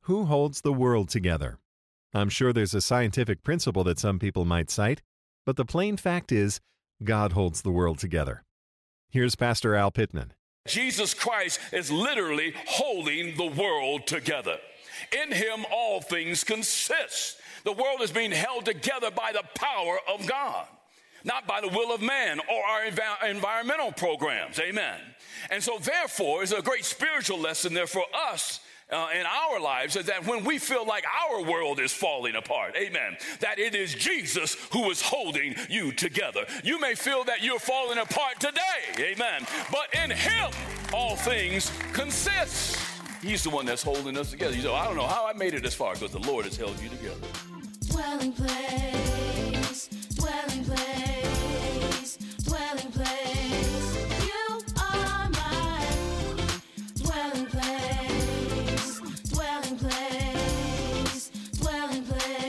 Who holds the world together? I'm sure there's a scientific principle that some people might cite, but the plain fact is, God holds the world together. Here's Pastor Al Pittman. Jesus Christ is literally holding the world together. In him, all things consist. The world is being held together by the power of God, not by the will of man or our environmental programs. Amen. And so therefore, it's a great spiritual lesson there for us in our lives, is that when we feel like our world is falling apart, amen, that it is Jesus who is holding you together. You may feel that you're falling apart today, amen, but in him, all things consist. He's the one that's holding us together. You say, I don't know how I made it this far, because the Lord has held you together. Dwelling place, dwelling place, dwelling place. You are my dwelling place, dwelling place, dwelling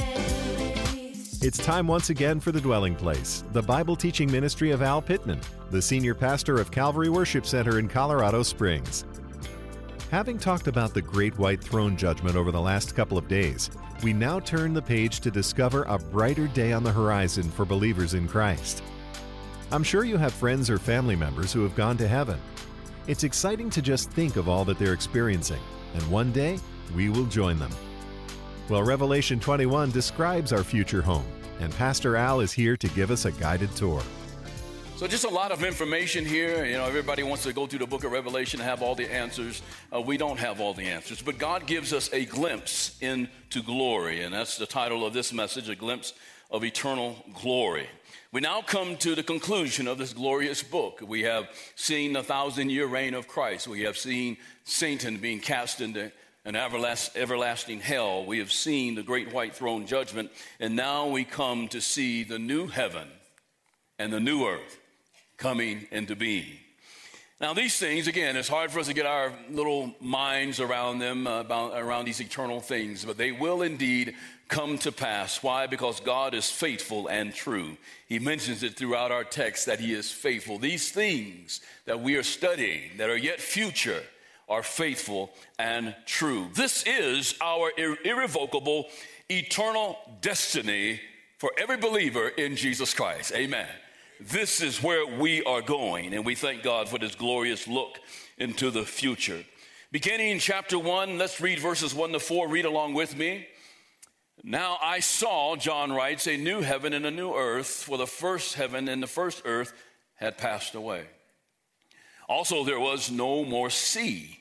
place. It's time once again for The Dwelling Place, the Bible teaching ministry of Al Pittman, the senior pastor of Calvary Worship Center in Colorado Springs. Having talked about the Great White Throne Judgment over the last couple of days, we now turn the page to discover a brighter day on the horizon for believers in Christ. I'm sure you have friends or family members who have gone to heaven. It's exciting to just think of all that they're experiencing, and one day we will join them. Well, Revelation 21 describes our future home, and Pastor Al is here to give us a guided tour. So just a lot of information here. You know, everybody wants to go through the book of Revelation and have all the answers. We don't have all the answers, but God gives us a glimpse into glory, and that's the title of this message, A Glimpse of Eternal Glory. We now come to the conclusion of this glorious book. We have seen the 1,000-year reign of Christ. We have seen Satan being cast into an everlasting hell. We have seen the great white throne judgment, and now we come to see the new heaven and the new earth coming into being. Now these things, again, it's hard for us to get our little minds around them, around these eternal things, but they will indeed come to pass. Why? Because God is faithful and true. He mentions it throughout our text that he is faithful. These things that we are studying that are yet future are faithful and true. This is our irrevocable, eternal destiny for every believer in Jesus Christ. Amen. This is where we are going, and we thank God for this glorious look into the future. Beginning in chapter 1, let's read verses 1 to 4. Read along with me. Now I saw, John writes, a new heaven and a new earth, for the first heaven and the first earth had passed away. Also there was no more sea.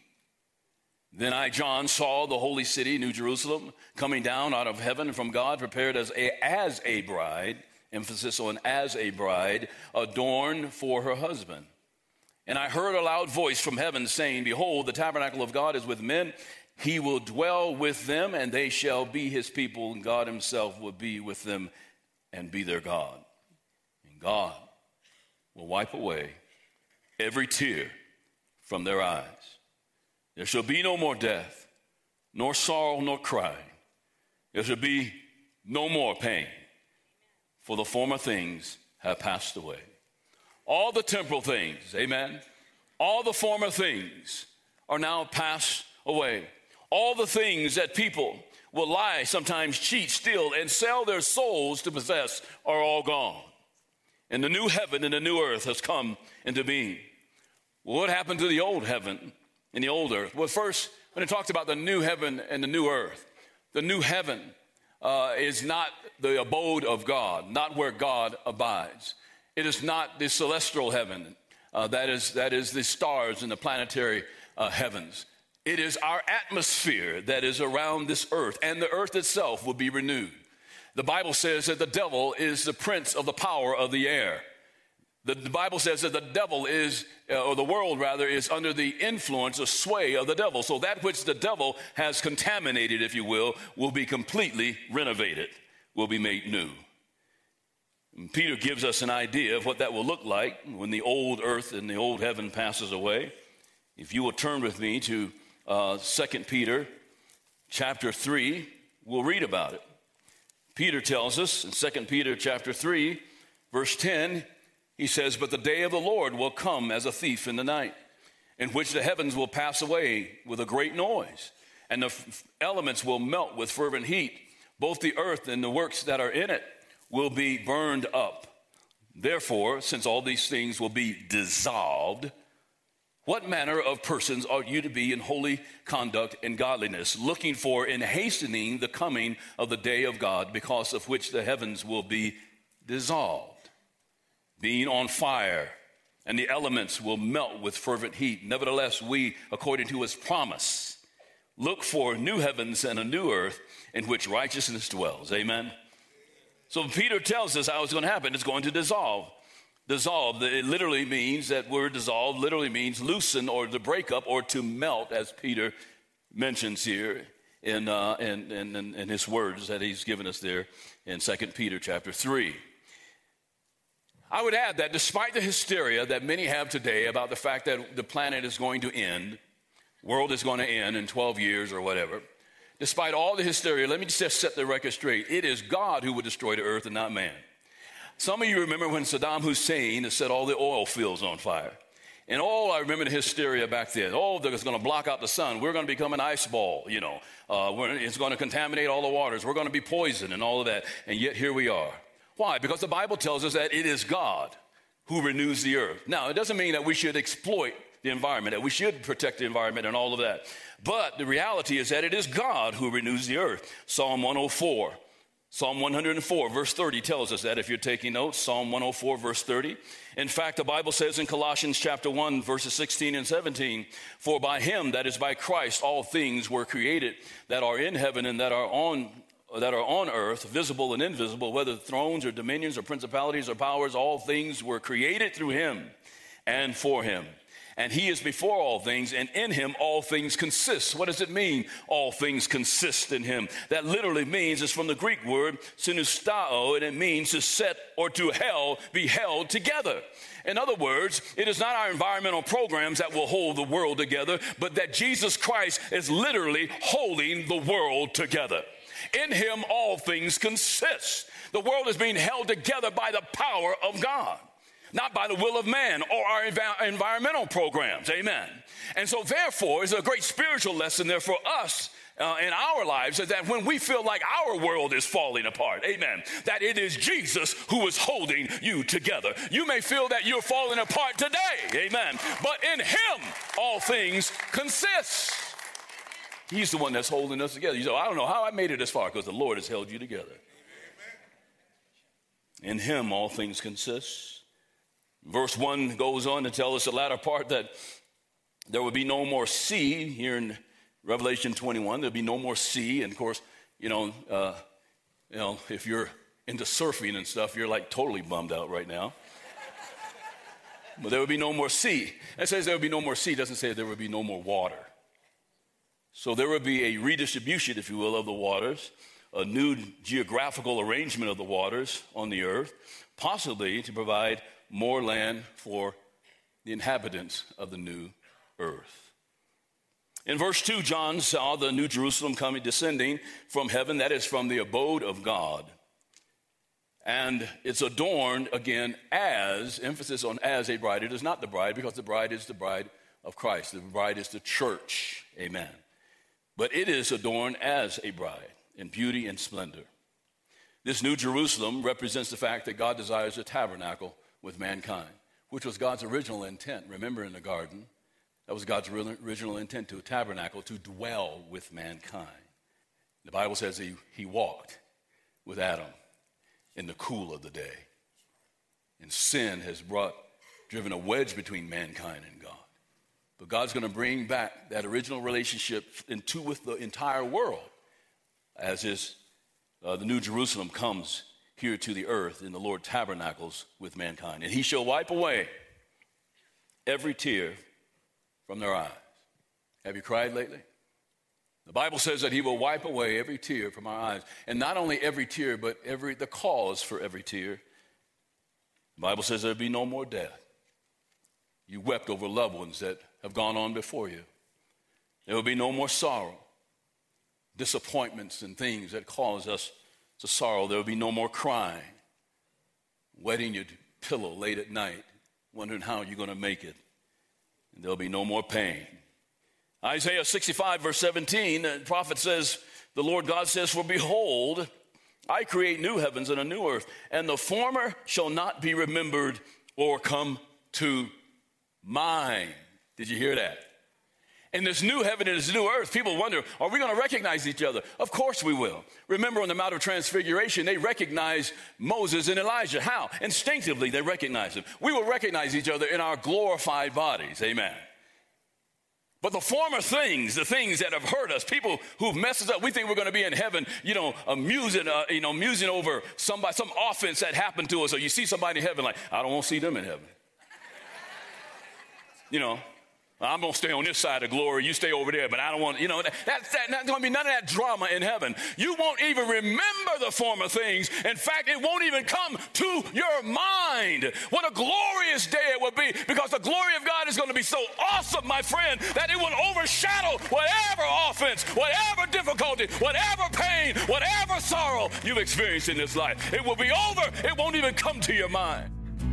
Then I, John, saw the holy city, New Jerusalem, coming down out of heaven from God, prepared as a bride, emphasis on as a bride, adorned for her husband. And I heard a loud voice from heaven saying, Behold, the tabernacle of God is with men. He will dwell with them, and they shall be his people, and God himself will be with them and be their God. And God will wipe away every tear from their eyes. There shall be no more death, nor sorrow, nor crying. There shall be no more pain, for the former things have passed away. All the temporal things, amen, all the former things are now passed away. All the things that people will lie, sometimes cheat, steal, and sell their souls to possess are all gone. And the new heaven and the new earth has come into being. Well, what happened to the old heaven and the old earth? Well, first, when it talks about the new heaven and the new earth, the new heaven is not the abode of God, not where God abides. It is not the celestial heaven, that is the stars and the planetary heavens. It is our atmosphere that is around this earth, and the earth itself will be renewed. The Bible says that the devil is the prince of the power of the air. The Bible says that the devil is, or the world rather, is under the influence or sway of the devil. So that which the devil has contaminated, if you will be completely renovated, will be made new. And Peter gives us an idea of what that will look like when the old earth and the old heaven passes away. If you will turn with me to 2 Peter chapter 3, we'll read about it. Peter tells us in 2 Peter chapter 3, verse 10, he says, But the day of the Lord will come as a thief in the night, in which the heavens will pass away with a great noise, and the elements will melt with fervent heat. Both the earth and the works that are in it will be burned up. Therefore, since all these things will be dissolved, what manner of persons ought you to be in holy conduct and godliness, looking for and hastening the coming of the day of God, because of which the heavens will be dissolved, being on fire, and the elements will melt with fervent heat? Nevertheless, we, according to his promise, look for new heavens and a new earth in which righteousness dwells. Amen. So Peter tells us how it's going to happen. It's going to dissolve. Dissolve, it literally means, that word dissolve literally means loosen or to break up or to melt, as Peter mentions here in his words that he's given us there in 2 Peter chapter 3. I would add that despite the hysteria that many have today about the fact that the planet is going to end, world is going to end in 12 years or whatever, despite all the hysteria, let me just set the record straight. It is God who would destroy the earth and not man. Some of you remember when Saddam Hussein set all the oil fields on fire. And I remember the hysteria back then. It's going to block out the sun. We're going to become an ice ball, it's going to contaminate all the waters. We're going to be poisoned and all of that. And yet here we are. Why? Because the Bible tells us that it is God who renews the earth. Now, it doesn't mean that we should exploit the environment, that we should protect the environment and all of that. But the reality is that it is God who renews the earth. Psalm 104, verse 30 tells us that, if you're taking notes. Psalm 104, verse 30. In fact, the Bible says in Colossians chapter 1, verses 16 and 17, for by him, that is by Christ, all things were created that are in heaven and that are on earth, visible and invisible, whether thrones or dominions or principalities or powers, all things were created through him and for him. And he is before all things, and in him all things consist. What does it mean, all things consist in him? That literally means, it's from the Greek word synustao, and it means to set or to be held together. In other words, it is not our environmental programs that will hold the world together, but that Jesus Christ is literally holding the world together. In him all things consist. The world is being held together by the power of God, not by the will of man or our environmental programs. Amen. And so therefore, it's a great spiritual lesson there for us in our lives, is that when we feel like our world is falling apart, amen, that it is Jesus who is holding you together. You may feel that you're falling apart today, amen, but in him all things consist. He's the one that's holding us together. You say, I don't know how I made it this far, because the Lord has held you together. In him all things consist. Verse 1 goes on to tell us the latter part, that there will be no more sea. Here in Revelation 21, there'll be no more sea. And of course, if you're into surfing and stuff, you're like totally bummed out right now. But there will be no more sea. It says there will be no more sea. It doesn't say there will be no more water. So there will be a redistribution, if you will, of the waters, a new geographical arrangement of the waters on the earth, possibly to provide more land for the inhabitants of the new earth. In verse 2, John saw the new Jerusalem descending from heaven, that is, from the abode of God. And it's adorned, again, as, emphasis on as a bride. It is not the bride, because the bride is the bride of Christ. The bride is the church. Amen. But it is adorned as a bride in beauty and splendor. This new Jerusalem represents the fact that God desires a tabernacle with mankind, which was God's original intent. Remember, in the garden, that was God's original intent, to a tabernacle, to dwell with mankind. The Bible says he walked with Adam in the cool of the day. And sin has driven a wedge between mankind and God. But God's going to bring back that original relationship with the entire world, as the new Jerusalem comes here to the earth, and the Lord tabernacles with mankind. And he shall wipe away every tear from their eyes. Have you cried lately? The Bible says that he will wipe away every tear from our eyes. And not only every tear, but the cause for every tear. The Bible says there'll be no more death. You wept over loved ones that have gone on before you. There will be no more sorrow, disappointments and things that cause us to sorrow. There will be no more crying, wetting your pillow late at night, wondering how you're going to make it. And there'll be no more pain. Isaiah 65, verse 17, the prophet says, the Lord God says, for behold, I create new heavens and a new earth, and the former shall not be remembered or come to mind. Did you hear that? In this new heaven and this new earth, people wonder, are we going to recognize each other? Of course we will. Remember on the Mount of Transfiguration, they recognized Moses and Elijah. How? Instinctively, they recognized them. We will recognize each other in our glorified bodies. Amen. But the former things, the things that have hurt us, people who've messed us up, we think we're going to be in heaven, musing over some offense that happened to us. Or you see somebody in heaven like, I don't want to see them in heaven. I'm going to stay on this side of glory. You stay over there, but I don't want, that's not going to be none of that drama in heaven. You won't even remember the former things. In fact, it won't even come to your mind. What a glorious day it will be, because the glory of God is going to be so awesome, my friend, that it will overshadow whatever offense, whatever difficulty, whatever pain, whatever sorrow you've experienced in this life. It will be over. It won't even come to your mind.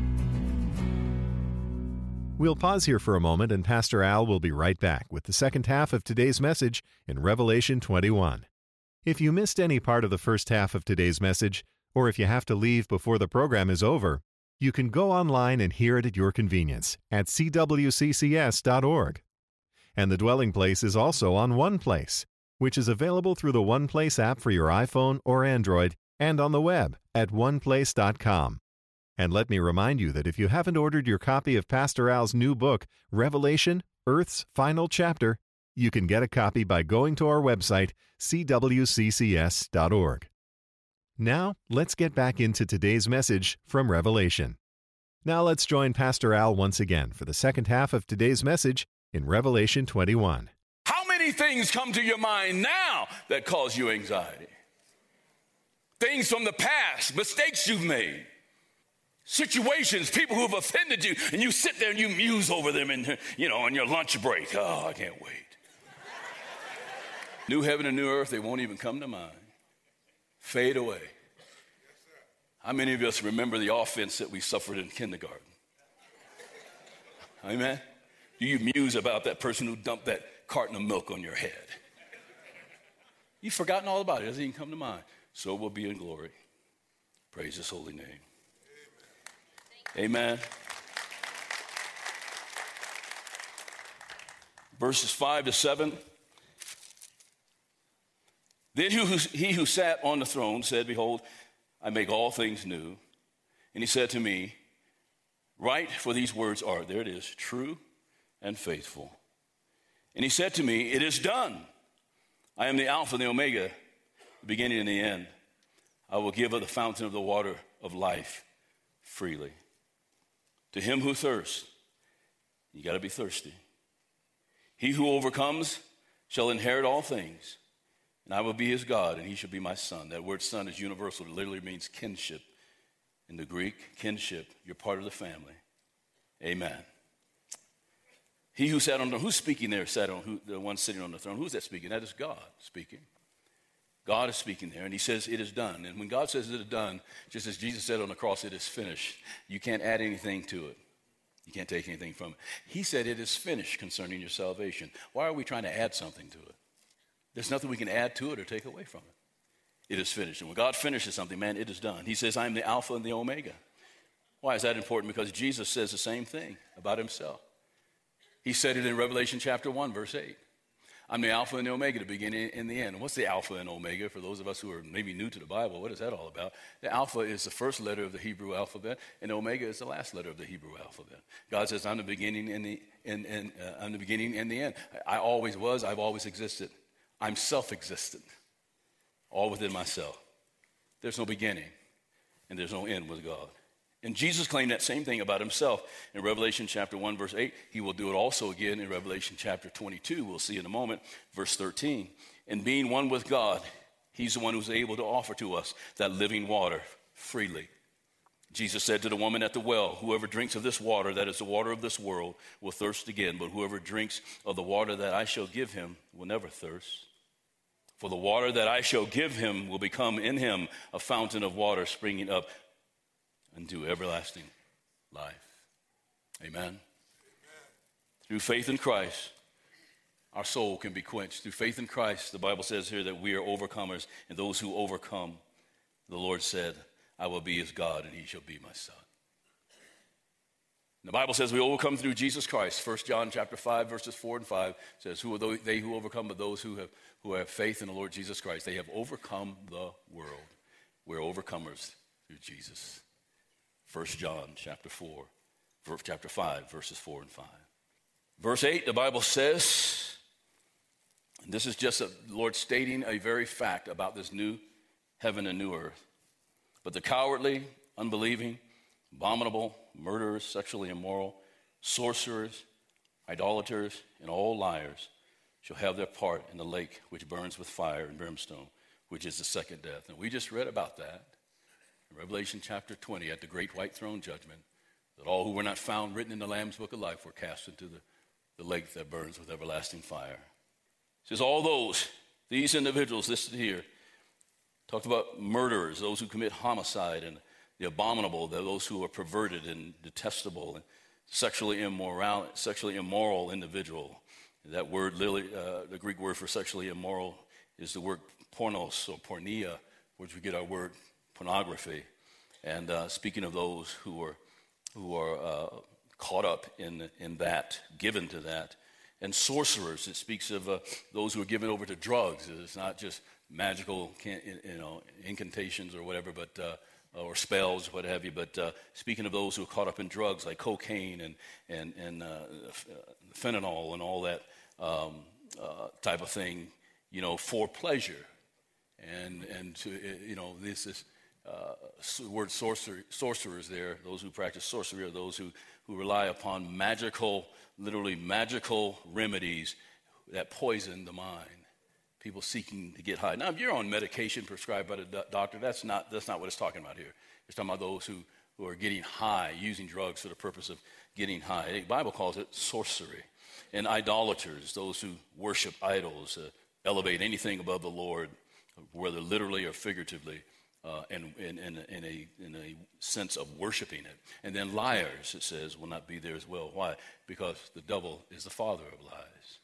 We'll pause here for a moment, and Pastor Al will be right back with the second half of today's message in Revelation 21. If you missed any part of the first half of today's message, or if you have to leave before the program is over, you can go online and hear it at your convenience at cwccs.org. And the Dwelling Place is also on One Place, which is available through the One Place app for your iPhone or Android and on the web at oneplace.com. And let me remind you that if you haven't ordered your copy of Pastor Al's new book, Revelation, Earth's Final Chapter, you can get a copy by going to our website, cwccs.org. Now, let's get back into today's message from Revelation. Now let's join Pastor Al once again for the second half of today's message in Revelation 21. How many things come to your mind now that cause you anxiety? Things from the past, mistakes you've made. Situations, people who have offended you, and you sit there and you muse over them on your lunch break. Oh, I can't wait. New heaven and new earth, they won't even come to mind. Fade away. How many of us remember the offense that we suffered in kindergarten? Amen? Do you muse about that person who dumped that carton of milk on your head? You've forgotten all about it. It doesn't even come to mind. So we'll be in glory. Praise his holy name. Amen. Verses 5 to 7. Then he who sat on the throne said, behold, I make all things new. And he said to me, write, for these words are, there it is, true and faithful. And he said to me, it is done. I am the Alpha and the Omega, the beginning and the end. I will give of the fountain of the water of life freely. To him who thirsts, you got to be thirsty. He who overcomes shall inherit all things, and I will be his God, and he shall be my son. That word son is universal. It literally means kinship. In the Greek, kinship, you're part of the family. Amen. He who sat on the, who's speaking there, the one sitting on the throne, who's that speaking? That is God speaking. God is speaking there, and he says, it is done. And when God says it is done, just as Jesus said on the cross, it is finished. You can't add anything to it. You can't take anything from it. He said it is finished concerning your salvation. Why are we trying to add something to it? There's nothing we can add to it or take away from it. It is finished. And when God finishes something, man, it is done. He says, I am the Alpha and the Omega. Why is that important? Because Jesus says the same thing about himself. He said it in Revelation chapter 1, verse 8. I'm the Alpha and the Omega, the beginning and the end. What's the Alpha and Omega? For those of us who are maybe new to the Bible, what is that all about? The Alpha is the first letter of the Hebrew alphabet, and Omega is the last letter of the Hebrew alphabet. God says, I'm the beginning and the I'm the beginning and the end. I always was. I've always existed. I'm self-existent, all within myself. There's no beginning, and there's no end with God. And Jesus claimed that same thing about himself in Revelation chapter 1, verse 8. He will do it also again in Revelation chapter 22. We'll see in a moment, verse 13. And being one with God, he's the one who's able to offer to us that living water freely. Jesus said to the woman at the well, whoever drinks of this water, that is the water of this world, will thirst again. But whoever drinks of the water that I shall give him will never thirst. For the water that I shall give him will become in him a fountain of water springing up unto everlasting life. Amen. Through faith in Christ, our soul can be quenched. Through faith in Christ, the Bible says here that we are overcomers, and those who overcome, the Lord said, I will be his God, and he shall be my son. And the Bible says we overcome through Jesus Christ. 1 John chapter 5, verses 4 and 5 says, who are they who overcome, but those who have faith in the Lord Jesus Christ. They have overcome the world. We're overcomers through Jesus. 1 John chapter 5, verses 4 and 5. Verse 8, the Bible says, and this is just the Lord stating a very fact about this new heaven and new earth. But the cowardly, unbelieving, abominable, murderers, sexually immoral, sorcerers, idolaters, and all liars shall have their part in the lake which burns with fire and brimstone, which is the second death. And we just read about that in Revelation chapter 20 at the great white throne judgment, that all who were not found written in the Lamb's book of life were cast into the lake that burns with everlasting fire. It says all these individuals listed here, talked about murderers, those who commit homicide, and the abominable, those who are perverted and detestable, and sexually immoral individual. That word, the Greek word for sexually immoral, is the word pornos or porneia, which we get our word pornography. And speaking of those who are caught up in that, given to that. And sorcerers, it speaks of those who are given over to drugs. It's not just magical, incantations or whatever, but or spells, what have you. But speaking of those who are caught up in drugs like cocaine and fentanyl and all that type of thing, for pleasure. And to, this is word sorcerers there. Those who practice sorcery are those who rely upon literally magical remedies that poison the mind. People seeking to get high. Now, if you're on medication prescribed by the doctor, that's not what it's talking about here. It's talking about those who are getting high, using drugs for the purpose of getting high. The Bible calls it sorcery. And idolaters, those who worship idols, elevate anything above the Lord, whether literally or figuratively, and in a sense of worshiping it. And then liars, it says, will not be there as well. Why? Because the devil is the father of lies.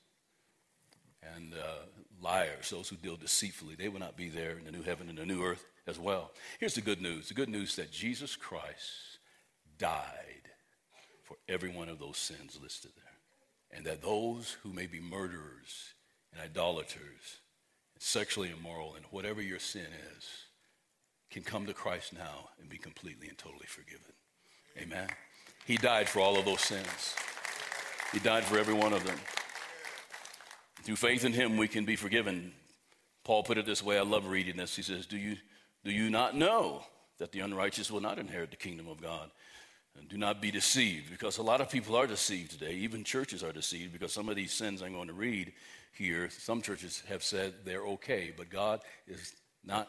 And liars, those who deal deceitfully, they will not be there in the new heaven and the new earth as well. Here's the good news. The good news that Jesus Christ died for every one of those sins listed there. And that those who may be murderers and idolaters and sexually immoral and whatever your sin is can come to Christ now and be completely and totally forgiven. Amen. He died for all of those sins. He died for every one of them. Through faith in him, we can be forgiven. Paul put it this way. I love reading this. He says, do you not know that the unrighteous will not inherit the kingdom of God? And do not be deceived, because a lot of people are deceived today. Even churches are deceived because some of these sins I'm going to read here, some churches have said they're okay, but God is not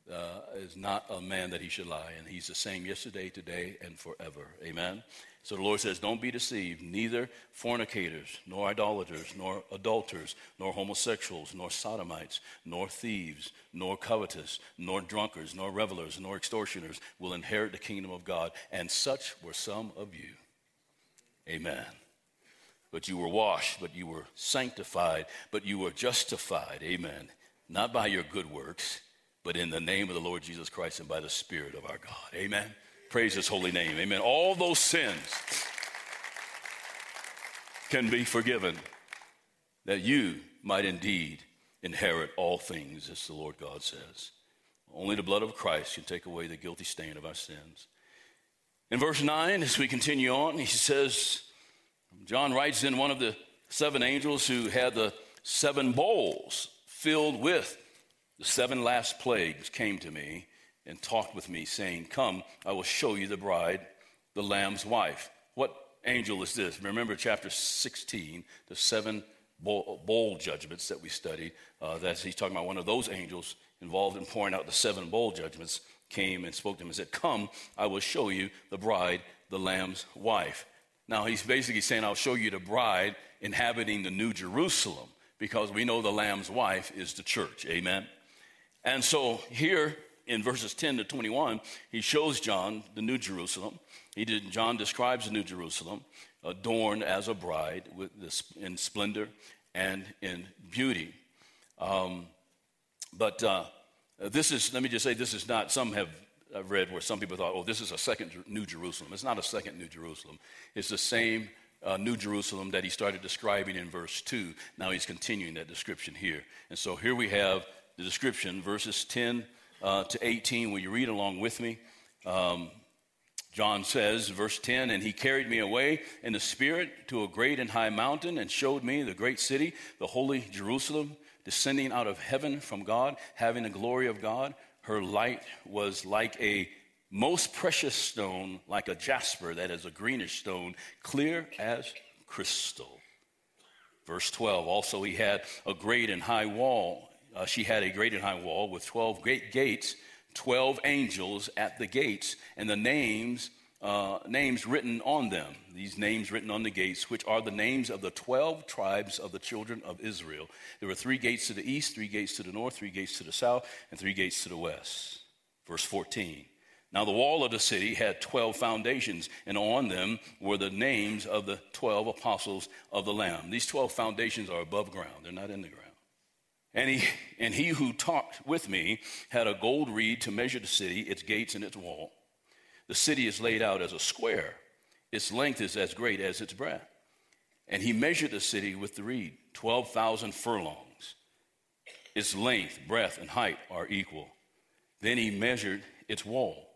a man that he should lie, and he's the same yesterday, today, and forever. Amen? So the Lord says, don't be deceived, neither fornicators, nor idolaters, nor adulterers, nor homosexuals, nor sodomites, nor thieves, nor covetous, nor drunkards, nor revelers, nor extortioners will inherit the kingdom of God. And such were some of you. Amen. But you were washed, but you were sanctified, but you were justified. Amen. Not by your good works, but in the name of the Lord Jesus Christ and by the Spirit of our God. Amen. Praise his holy name. Amen. All those sins can be forgiven, that you might indeed inherit all things, as the Lord God says. Only the blood of Christ can take away the guilty stain of our sins. In verse 9, as we continue on, he says, John writes, in one of the seven angels who had the seven bowls filled with the seven last plagues came to me and talked with me, saying, come, I will show you the bride, the Lamb's wife. What angel is this? Remember chapter 16, the seven bowl judgments that we studied. He's talking about one of those angels involved in pouring out the seven bowl judgments, came and spoke to him and said, come, I will show you the bride, the Lamb's wife. Now he's basically saying, I'll show you the bride inhabiting the New Jerusalem, because we know the Lamb's wife is the church. Amen. And so here in verses 10 to 21, he shows John the New Jerusalem. John describes the New Jerusalem adorned as a bride in splendor and in beauty. But this is, let me just say, this is not, some have read where some people thought, oh, this is a second New Jerusalem. It's not a second New Jerusalem. It's the same New Jerusalem that he started describing in verse 2. Now he's continuing that description here. And so here we have the description, verses 10 to 18. Will you read along with me? John says, verse 10, and he carried me away in the Spirit to a great and high mountain and showed me the great city, the holy Jerusalem, descending out of heaven from God, having the glory of God. Her light was like a most precious stone, like a jasper, that is a greenish stone, clear as crystal. Verse 12, also he had a great and high wall. She had a great and high wall with 12 great gates, 12 angels at the gates, and the names written on them. These names written on the gates, which are the names of the 12 tribes of the children of Israel. There were 3 gates to the east, 3 gates to the north, 3 gates to the south, and 3 gates to the west. Verse 14. Now the wall of the city had 12 foundations, and on them were the names of the 12 apostles of the Lamb. These 12 foundations are above ground. They're not in the ground. And he who talked with me had a gold reed to measure the city, its gates and its wall. The city is laid out as a square. Its length is as great as its breadth. And he measured the city with the reed, 12,000 furlongs. Its length, breadth, and height are equal. Then he measured its wall,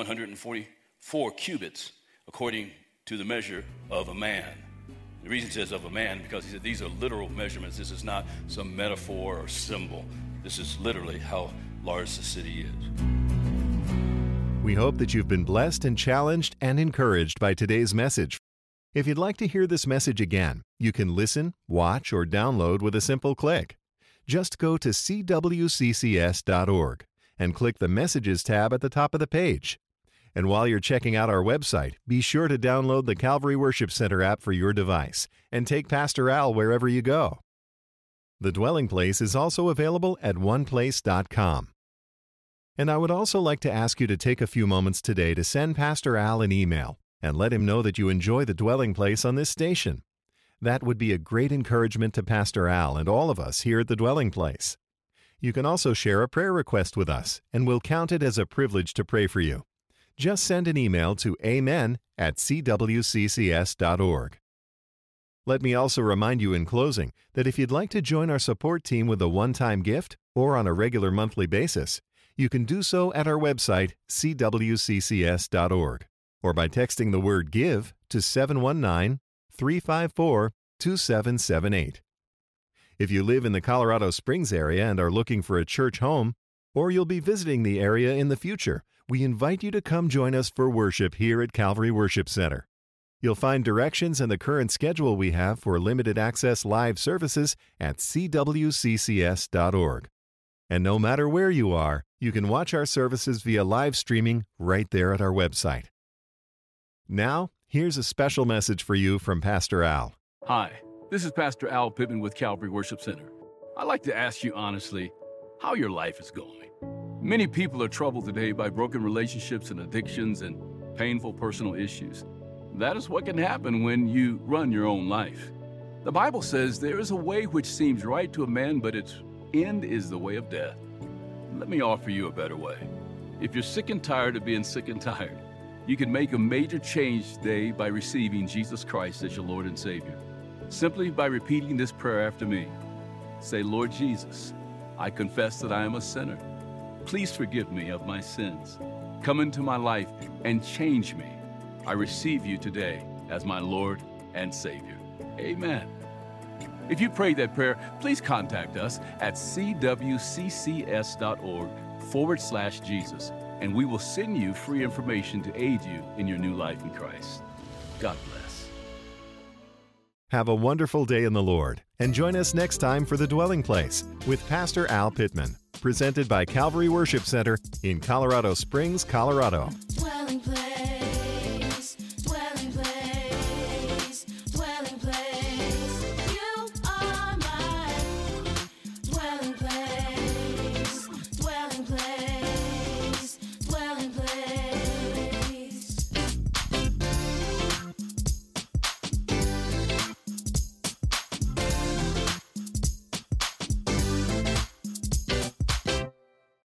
144 cubits, according to the measure of a man. The reason it says of a man, because he said these are literal measurements. This is not some metaphor or symbol. This is literally how large the city is. We hope that you've been blessed and challenged and encouraged by today's message. If you'd like to hear this message again, you can listen, watch, or download with a simple click. Just go to cwccs.org and click the Messages tab at the top of the page. And while you're checking out our website, be sure to download the Calvary Worship Center app for your device and take Pastor Al wherever you go. The Dwelling Place is also available at oneplace.com. And I would also like to ask you to take a few moments today to send Pastor Al an email and let him know that you enjoy The Dwelling Place on this station. That would be a great encouragement to Pastor Al and all of us here at The Dwelling Place. You can also share a prayer request with us, and we'll count it as a privilege to pray for you. Just send an email to amen@cwccs.org. Let me also remind you in closing that if you'd like to join our support team with a one-time gift or on a regular monthly basis, you can do so at our website, cwccs.org, or by texting the word GIVE to 719-354-2778. If you live in the Colorado Springs area and are looking for a church home, or you'll be visiting the area in the future, we invite you to come join us for worship here at Calvary Worship Center. You'll find directions and the current schedule we have for limited access live services at cwccs.org. And no matter where you are, you can watch our services via live streaming right there at our website. Now, here's a special message for you from Pastor Al. Hi, this is Pastor Al Pittman with Calvary Worship Center. I'd like to ask you honestly how your life is going. Many people are troubled today by broken relationships and addictions and painful personal issues. That is what can happen when you run your own life. The Bible says there is a way which seems right to a man, but its end is the way of death. Let me offer you a better way. If you're sick and tired of being sick and tired, you can make a major change today by receiving Jesus Christ as your Lord and Savior. Simply by repeating this prayer after me. Say, Lord Jesus, I confess that I am a sinner. Please forgive me of my sins. Come into my life and change me. I receive you today as my Lord and Savior. Amen. If you prayed that prayer, please contact us at cwccs.org/Jesus, and we will send you free information to aid you in your new life in Christ. God bless. Have a wonderful day in the Lord, and join us next time for The Dwelling Place with Pastor Al Pittman, presented by Calvary Worship Center in Colorado Springs, Colorado.